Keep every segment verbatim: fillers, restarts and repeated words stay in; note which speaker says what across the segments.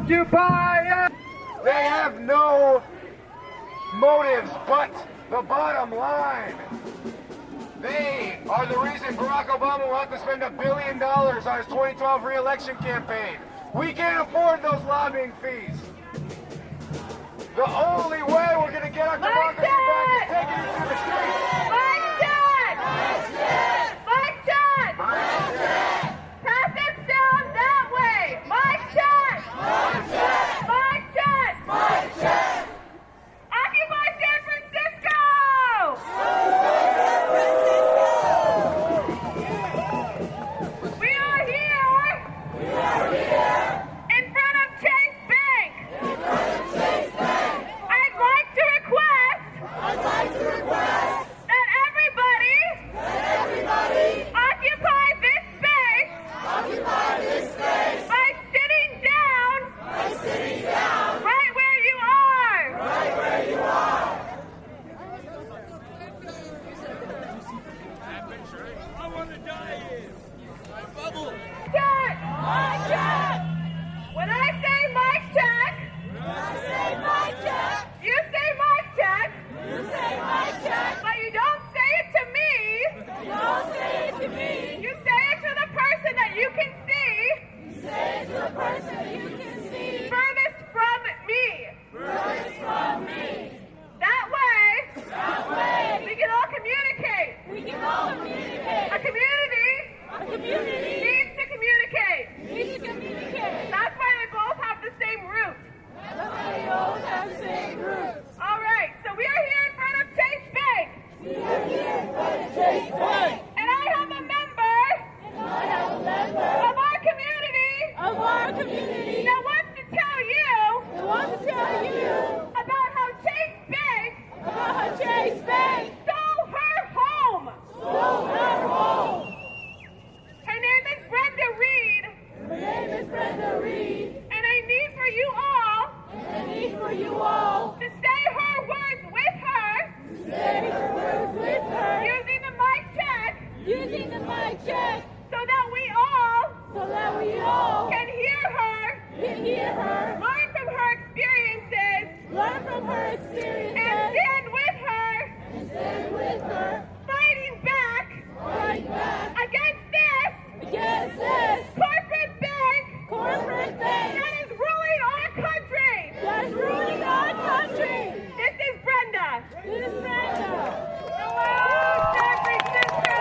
Speaker 1: Occupy! They have no motives but the bottom line. They are the reason Barack Obama will have to spend a billion dollars on his twenty twelve re-election campaign. We can't afford those lobbying fees. The only way we're going to get our democracy back is taking it to the streets.
Speaker 2: Mike Jack! Mike Jack! Mike Jack!
Speaker 1: Mike Jack!
Speaker 2: Pass it down that way! Mike Jack!
Speaker 1: Mike Jack!
Speaker 2: Mike Jack!
Speaker 1: Mike Jack!
Speaker 2: Occupy San Francisco! We are here!
Speaker 1: We are here!
Speaker 2: In front of Chase Bank!
Speaker 1: In front of Chase Bank!
Speaker 2: I'd like to request
Speaker 1: I'd like to request
Speaker 2: that everybody
Speaker 1: that everybody
Speaker 2: occupy this space
Speaker 1: occupy this space
Speaker 2: by sitting down
Speaker 1: by sitting down
Speaker 2: right where you are.
Speaker 1: right where you are.
Speaker 3: I want to die here. My bubble.
Speaker 2: Check! Mike check! When I say Mike check,
Speaker 1: I say Mike Jack.
Speaker 2: you say Mike check,
Speaker 1: You say Mike Jack.
Speaker 2: but you don't say it to me.
Speaker 1: Don't say it to me.
Speaker 2: You say it to the person that you can see
Speaker 1: Say it to the person you can see
Speaker 2: furthest from me.
Speaker 1: furthest from me.
Speaker 2: That way,
Speaker 1: That way
Speaker 2: we can all communicate.
Speaker 1: we can all communicate.
Speaker 2: A community
Speaker 1: A community
Speaker 2: needs to communicate.
Speaker 1: needs to communicate.
Speaker 2: That's why they both have the same root.
Speaker 1: That's why they all have the same roots.
Speaker 2: All right, so we are here in front of Chase Bank,
Speaker 1: We are here in front of Chase Bank.
Speaker 2: and I have a member
Speaker 1: I have a member
Speaker 2: of our community
Speaker 1: of our community
Speaker 2: that wants to tell you
Speaker 1: that wants to tell you
Speaker 2: about how Chase Bank
Speaker 1: about how Chase Bank
Speaker 2: stole her home.
Speaker 1: stole her home.
Speaker 2: Her name is Brenda Reed,
Speaker 1: Her name is Brenda Reed,
Speaker 2: and I need for you all
Speaker 1: and I need for you all
Speaker 2: to say her words with her
Speaker 1: to say her words with her
Speaker 2: using the mic check
Speaker 1: using the mic check
Speaker 2: so that we all
Speaker 1: so that we all
Speaker 2: can hear her,
Speaker 1: can hear her,
Speaker 2: learn from her experiences,
Speaker 1: learn from her
Speaker 2: and
Speaker 1: experiences,
Speaker 2: stand with her,
Speaker 1: and stand with her,
Speaker 2: fighting back
Speaker 1: fight back
Speaker 2: against this
Speaker 1: against this
Speaker 2: corporate bank
Speaker 1: corporate bank
Speaker 2: that is ruling our country.
Speaker 1: that's ruining our country.
Speaker 2: This is Brenda.
Speaker 1: This is Brenda.
Speaker 2: Hello, San Francisco.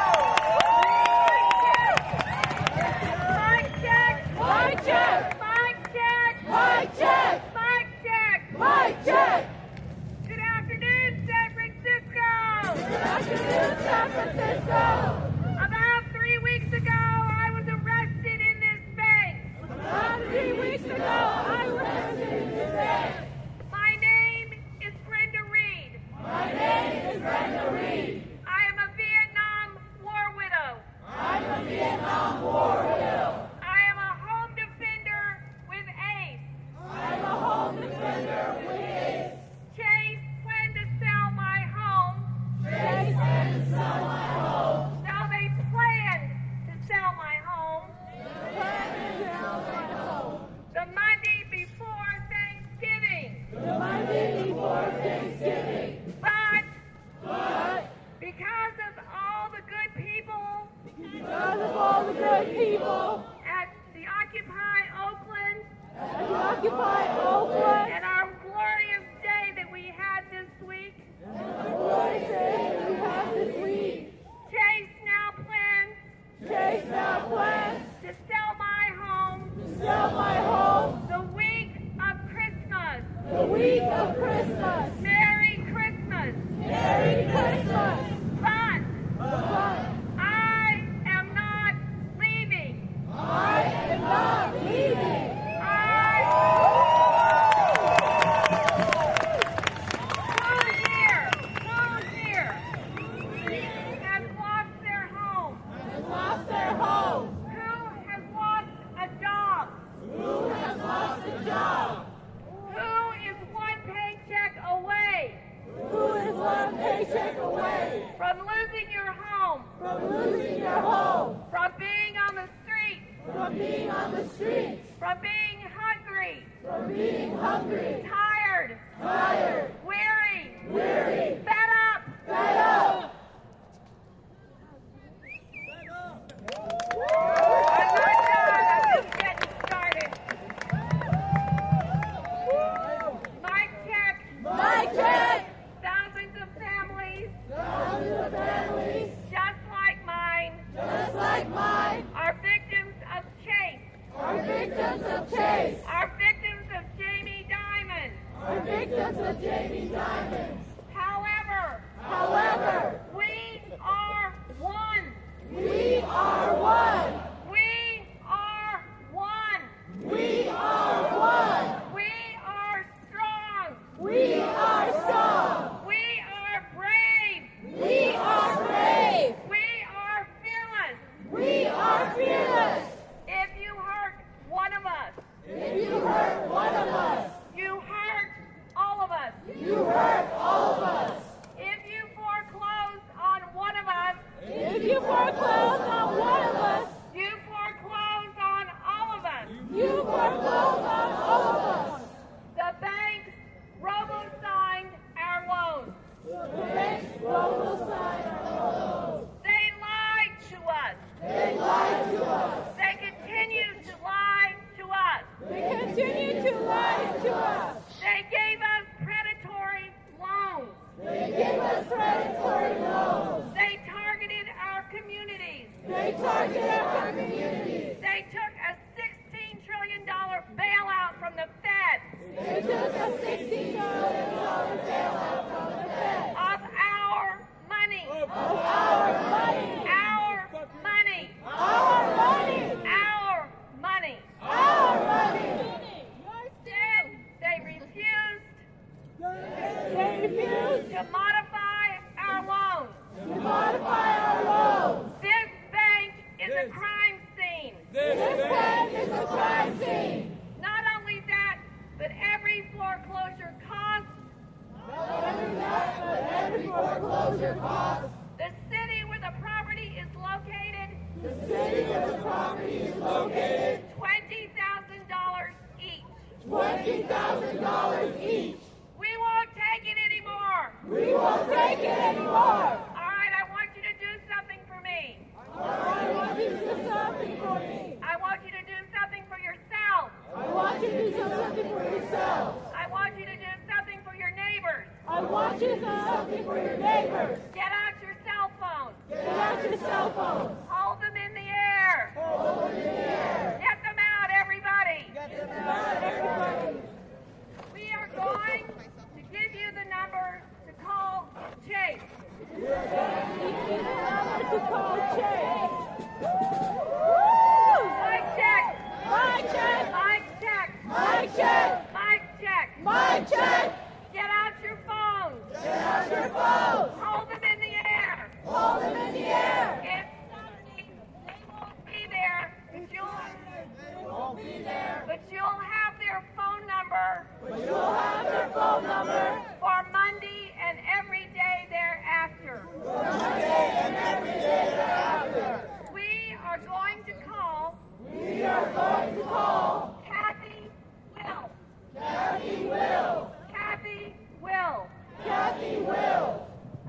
Speaker 2: Mic check.
Speaker 1: Mic check.
Speaker 2: Mic check.
Speaker 1: Mic check.
Speaker 2: Mic check.
Speaker 1: Mic check.
Speaker 2: Good afternoon, San Francisco.
Speaker 1: Good afternoon, San Francisco.
Speaker 2: About three weeks ago, I was arrested in this bank.
Speaker 1: About three weeks ago, I was arrested in this bank.
Speaker 2: My name is Brenda Reed.
Speaker 1: My name is Brenda Reed.
Speaker 2: I am a Vietnam War widow.
Speaker 1: I'm a Vietnam War widow.
Speaker 2: I am a home defender with ACE.
Speaker 1: I'm a home defender with ACE.
Speaker 2: Chase planned to sell my home.
Speaker 1: Chase planned to sell my home.
Speaker 2: Now they planned to sell my home
Speaker 1: Planned to sell my home.
Speaker 2: the Monday before Thanksgiving.
Speaker 1: The Monday before Thanksgiving.
Speaker 2: But
Speaker 1: But
Speaker 2: because of all the good people
Speaker 1: because of all the good people
Speaker 2: at the Occupy Oakland
Speaker 1: at the Occupy Oakland
Speaker 2: and our glorious day that we had this week,
Speaker 1: and the glorious day that we have this week,
Speaker 2: Chase now plans
Speaker 1: Chase now plans
Speaker 2: to sell my home
Speaker 1: to sell my home
Speaker 2: the week of Christmas.
Speaker 1: the week of Christmas.
Speaker 2: Merry Christmas.
Speaker 1: Merry Christmas.
Speaker 2: But
Speaker 1: But
Speaker 2: I am not leaving.
Speaker 1: I am not leaving.
Speaker 2: I who here, who here has lost their home?
Speaker 1: Has lost their home.
Speaker 2: Who has lost a job?
Speaker 1: Who has lost a job?
Speaker 2: Who is one paycheck away
Speaker 1: Who is one paycheck away
Speaker 2: from losing your home,
Speaker 1: from losing your home,
Speaker 2: from being on the street,
Speaker 1: from being on the streets,
Speaker 2: from being hungry, hungry, tired, tired, weary, weary, fed up,
Speaker 4: Fed up.
Speaker 2: I'm not done. I'm just getting started. Mic check.
Speaker 4: Mic check.
Speaker 2: Thousands of families,
Speaker 4: Thousands of families,
Speaker 2: just like mine,
Speaker 4: just like mine,
Speaker 2: are victims of Chase,
Speaker 4: are victims of Chase,
Speaker 2: are victims of Jamie Dimon.
Speaker 4: are victims of Jamie Dimon.
Speaker 2: However,
Speaker 4: However,
Speaker 2: we are one.
Speaker 4: we are one.
Speaker 2: We are one.
Speaker 4: We are one.
Speaker 2: We are strong.
Speaker 4: We are strong.
Speaker 2: We are brave.
Speaker 4: We are brave.
Speaker 2: We are fearless.
Speaker 4: We are fearless.
Speaker 2: If you hurt one of us,
Speaker 4: If you hurt one of us,
Speaker 2: you hurt all of us.
Speaker 4: you hurt all of us.
Speaker 2: If you foreclose on one of us,
Speaker 4: If you foreclose on one of us,
Speaker 2: you foreclose on all of us.
Speaker 4: you foreclose on all of us.
Speaker 2: The banks robo-signed our loans.
Speaker 4: The banks robo-sign our loans.
Speaker 2: They lied to us.
Speaker 4: They lied to us.
Speaker 2: They continue to lie to us.
Speaker 4: They continue to lie to us.
Speaker 2: They gave us predatory loans.
Speaker 4: They gave us predatory loans.
Speaker 2: They targeted our communities.
Speaker 4: They target our communities.
Speaker 2: They took a sixteen trillion dollars bailout from the Fed
Speaker 4: They took a sixteen billion dollars bailout from the Fed
Speaker 2: of our money.
Speaker 4: of our money.
Speaker 2: Our money.
Speaker 4: Our money.
Speaker 2: Our money.
Speaker 4: Our money.
Speaker 2: Instead, they refused
Speaker 4: They refuse
Speaker 2: to modify our loans.
Speaker 4: to modify our loans.
Speaker 2: This bank is a crime scene.
Speaker 4: This bank is a crime scene.
Speaker 2: Not only that, but every foreclosure cost,
Speaker 4: Every night, but every foreclosure cost,
Speaker 2: the city where the property is located,
Speaker 4: the city where the property is located,
Speaker 2: twenty thousand dollars each.
Speaker 4: twenty thousand dollars each.
Speaker 2: We won't take it anymore.
Speaker 4: We won't take it anymore.
Speaker 2: All right, I want you to do something for me.
Speaker 4: I want you to do something for me.
Speaker 2: I want you to do something for yourself.
Speaker 4: I want you to do something for yourself.
Speaker 2: I want you to do something for your neighbors.
Speaker 4: I want you to do something for your neighbors.
Speaker 2: Get out your cell phone.
Speaker 4: Get out your cell phones.
Speaker 2: Hold them in the air.
Speaker 4: Hold them in the air.
Speaker 2: Get them out, everybody.
Speaker 4: Get them out, everybody.
Speaker 2: We are going to give you the number to call Chase.
Speaker 4: Give you the number to call Chase.
Speaker 2: Mic check.
Speaker 4: Mic check.
Speaker 2: Mic check.
Speaker 4: Mic check.
Speaker 2: Mic check.
Speaker 4: Mic check.
Speaker 2: Get out your phones.
Speaker 4: Get out your phones.
Speaker 2: Hold them in the air.
Speaker 4: Hold them in the air.
Speaker 2: If they won't be there, but you'll,
Speaker 4: They won't be there,
Speaker 2: but you'll have their phone number
Speaker 4: but you'll have their phone number
Speaker 2: for Monday and every day thereafter.
Speaker 4: for Monday and every day thereafter.
Speaker 2: We are going to call
Speaker 4: We are going to call
Speaker 2: Kathy Will.
Speaker 4: Kathy Will.
Speaker 2: Kathy Will.
Speaker 4: Kathy Will.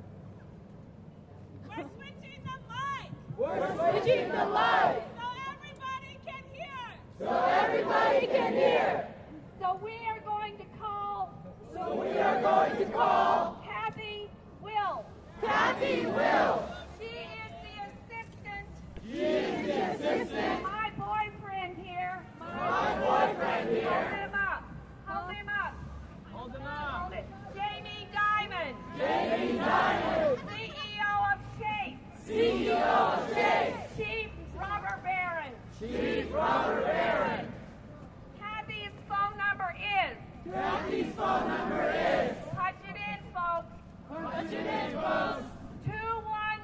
Speaker 5: We're switching the mic
Speaker 4: We're switching the light
Speaker 5: so everybody can hear.
Speaker 4: so everybody can hear.
Speaker 2: So we are going to call
Speaker 4: So we are going to call
Speaker 2: Kathy Will.
Speaker 4: Kathy Will.
Speaker 2: She is the assistant.
Speaker 4: She is the assistant.
Speaker 2: My boyfriend here.
Speaker 4: My boyfriend
Speaker 2: Hold
Speaker 4: here.
Speaker 2: him up. Hold him up.
Speaker 3: Hold them up.
Speaker 2: Hold it. Jamie Dimon.
Speaker 4: Jamie Dimon.
Speaker 2: C E O of Chase.
Speaker 4: C E O of Chase.
Speaker 2: Chief Robber Baron.
Speaker 4: Chief Robert Barron.
Speaker 2: Kathy's phone number is.
Speaker 4: Kathy's phone number is.
Speaker 2: Punch it in, folks.
Speaker 4: Punch it in, folks.
Speaker 2: two one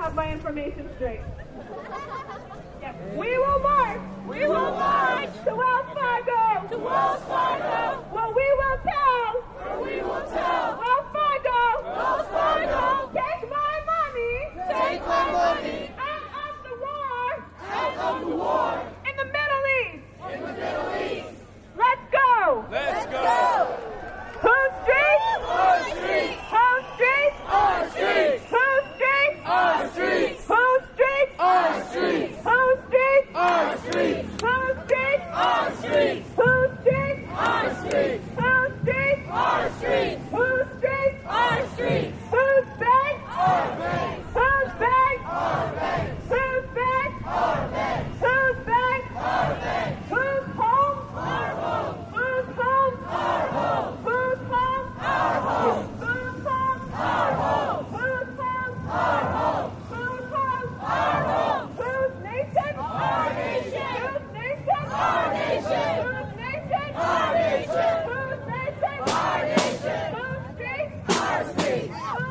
Speaker 6: have my information straight. Yes, we will march. We will march to Wells Fargo. To Wells Fargo. Well, we will tell. Well, we will tell. Wells Fargo. Wells Fargo. Take my money. Take my money. Out of the war. Out of the war. In the Middle East. In the Middle East. Let's go.
Speaker 3: Let's go.
Speaker 6: Whose streets?
Speaker 3: Our streets.
Speaker 6: Whose streets?
Speaker 3: Our streets.
Speaker 6: Whose streets?
Speaker 3: Our streets.
Speaker 6: Whose streets?
Speaker 3: Our streets.
Speaker 6: Whose streets?
Speaker 3: Our streets.
Speaker 6: Whose streets?
Speaker 3: Our streets.
Speaker 6: Whose streets?
Speaker 3: Our streets.
Speaker 6: Whose streets?
Speaker 3: Our streets.
Speaker 6: Whose streets?
Speaker 3: Our streets.
Speaker 6: Whose banks?
Speaker 3: Our banks.
Speaker 6: Whose banks?
Speaker 3: Our banks.
Speaker 6: Whose banks?
Speaker 3: Our banks.
Speaker 6: Whose banks?
Speaker 3: Our banks.
Speaker 6: Whose homes?
Speaker 3: Our homes.
Speaker 6: Whose homes?
Speaker 3: Our homes.
Speaker 6: Whose homes?
Speaker 3: Our homes.
Speaker 6: Whose homes?
Speaker 3: Our homes.
Speaker 6: Whose homes?
Speaker 3: Our homes.
Speaker 6: Whose homes?
Speaker 3: Our homes.
Speaker 6: Whose nation?
Speaker 3: Our nation.
Speaker 6: Whose nation?
Speaker 3: Our nation.
Speaker 6: Whose nation?
Speaker 3: Our nation.
Speaker 6: Whose nation?
Speaker 3: Our nation.
Speaker 6: Whose streets?
Speaker 3: Our streets.
Speaker 6: Whose